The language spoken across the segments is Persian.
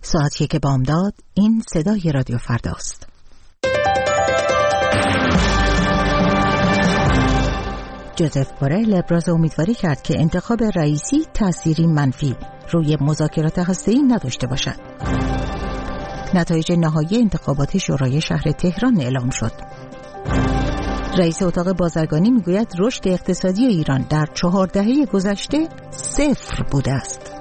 ساعت 1 بامداد. این صدای رادیو فرداست. جوزف بورل ابراز امیدواری کرد که انتخاب رئیسی تأثیری منفی روی مذاکرات هسته‌ای نداشته باشد. نتایج نهایی انتخابات شورای شهر تهران اعلام شد. رئیس اتاق بازرگانی میگوید رشد اقتصادی ایران در 4 دهه گذشته 0 بوده است.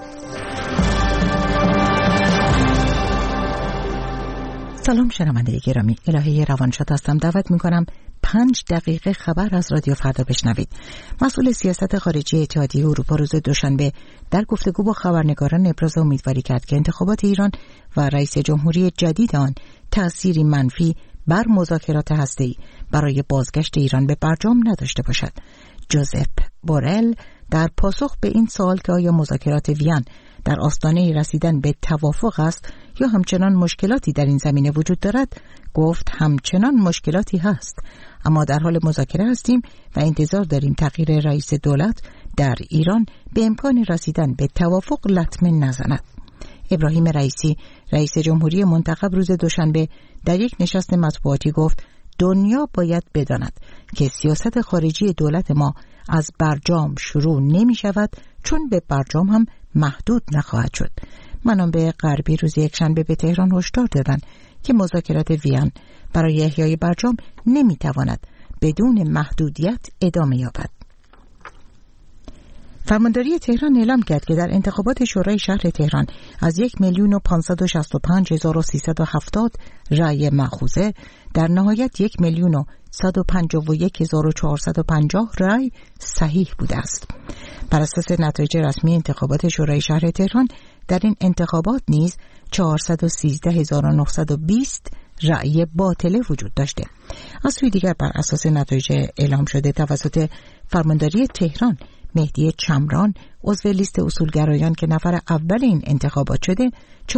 سلام شنونده گرامی، الهه روانشاد هستم. دعوت میکنم 5 دقیقه خبر از رادیو فردا بشنوید. مسئول سیاست خارجی اتحادیه اروپا روز دوشنبه در گفتگو با خبرنگاران ابراز امیدواری کرد که انتخابات ایران و رئیس جمهوری جدید آن تأثیری منفی بر مذاکرات هسته‌ای برای بازگشت ایران به برجام نداشته باشد. جوزف بورل در پاسخ به این سوال که آیا مذاکرات وین در آستانه رسیدن به توافق است یا همچنان مشکلاتی در این زمینه وجود دارد، گفت همچنان مشکلاتی هست، اما در حال مذاکره هستیم و انتظار داریم تغییر رئیس دولت در ایران به امکان رسیدن به توافق لطمه نزند. ابراهیم رئیسی، رئیس جمهوری منتخب، روز دوشنبه در یک نشست مطبوعاتی گفت دنیا باید بداند که سیاست خارجی دولت ما از برجام شروع نمی شود، چون به برجام هم محدود نخواهد شد. منابع غربی روز یکشنبه به تهران هشدار دادند که مذاکرات وین برای احیای برجام نمی تواند بدون محدودیت ادامه یابد. فرمانداری تهران اعلام کرد که در انتخابات شورای شهر تهران از 1,565,370 رأی مأخوذه در نهایت 1,151,450 رأی صحیح بوده است. بر اساس نتایج رسمی انتخابات شورای شهر تهران در این انتخابات نیز 413,920 رأی باطله وجود داشته. از سوی دیگر بر اساس نتایج اعلام شده توسط فرمانداری تهران، مهدی چمران، عضو لیست اصولگرایان که نفر اول این انتخابات شده،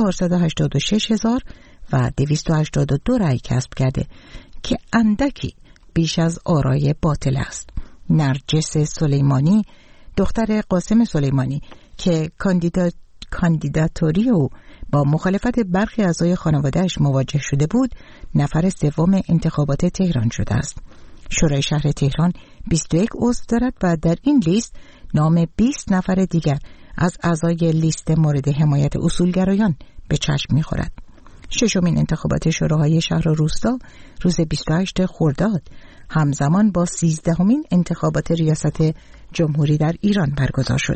486,282 رأی کسب کرده که اندکی بیش از آرای باطل است. نرجس سلیمانی، دختر قاسم سلیمانی که کاندیداتوری او با مخالفت برخی اعضای خانواده‌اش مواجه شده بود، نفر سوم انتخابات تهران شده است. شورای شهر تهران 21 عضو دارد و در این لیست نام 20 نفر دیگر از اعضای لیست مورد حمایت اصولگرایان به چشم می‌خورد. ششمین انتخابات شوراهای شهر و روستا روز 28 خرداد همزمان با 13مین انتخابات ریاست جمهوری در ایران برگزار شد.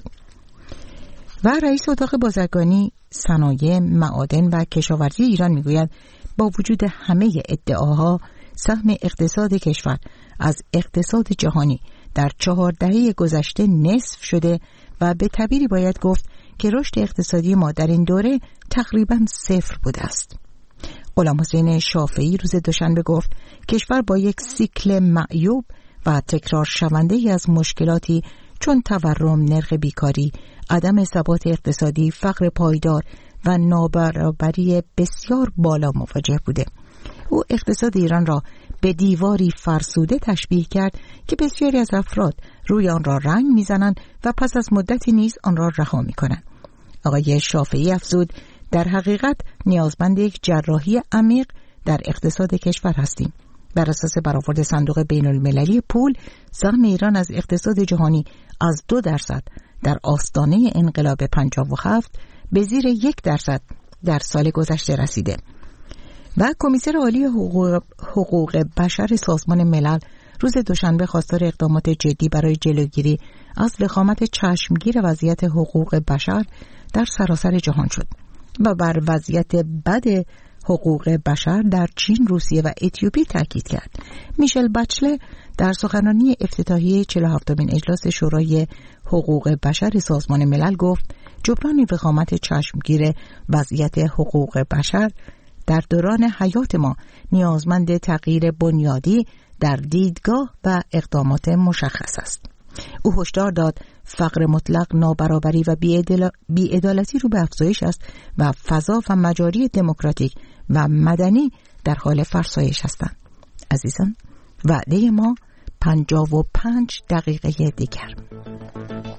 و رئیس اتاق بازرگانی، صنایع، معادن و کشاورزی ایران میگوید با وجود همه ادعاها سهم اقتصاد کشور از اقتصاد جهانی در 4 دهه گذشته نصف شده و به تعبیری باید گفت که رشد اقتصادی ما در این دوره تقریباً 0 بوده است. غلامحسین شافعی روز دوشنبه گفت کشور با یک سیکل معیوب و تکرار شونده از مشکلاتی چون تورم، نرخ بیکاری، عدم ثبات اقتصادی، فقر پایدار و نابرابری بسیار بالا مواجه بوده. او اقتصاد ایران را به دیواری فرسوده تشبیه کرد که بسیاری از افراد روی آن را رنگ میزنند و پس از مدتی نیز آن را رها میکنند. آقای شافعی افزود در حقیقت نیازمند یک جراحی عمیق در اقتصاد کشور هستیم. بر اساس برآورد صندوق بین المللی پول، سهم ایران از اقتصاد جهانی از 2% در آستانه انقلاب 57 به زیر 1% در سال گذشته رسیده. و کمیسر عالی حقوق بشر سازمان ملل روز دوشنبه خواستار اقدامات جدی برای جلوگیری از وخامت چشمگیر وضعیت حقوق بشر در سراسر جهان شد و بر وضعیت بد حقوق بشر در چین، روسیه و اتیوپی تاکید کرد. میشل بچله در سخنرانی افتتاحیه 47مین اجلاس شورای حقوق بشر سازمان ملل گفت جبران وخامت چشمگیر وضعیت حقوق بشر در دوران حیات ما نیازمند تغییر بنیادی در دیدگاه و اقدامات مشخص است. او هشدار داد فقر مطلق، نابرابری و بی‌عدالتی رو به افزایش است و فضا و مجاری دموکراتیک و مدنی در حال فرسایش هستند. عزیزان، وعده ما 55 دقیقه دیگر.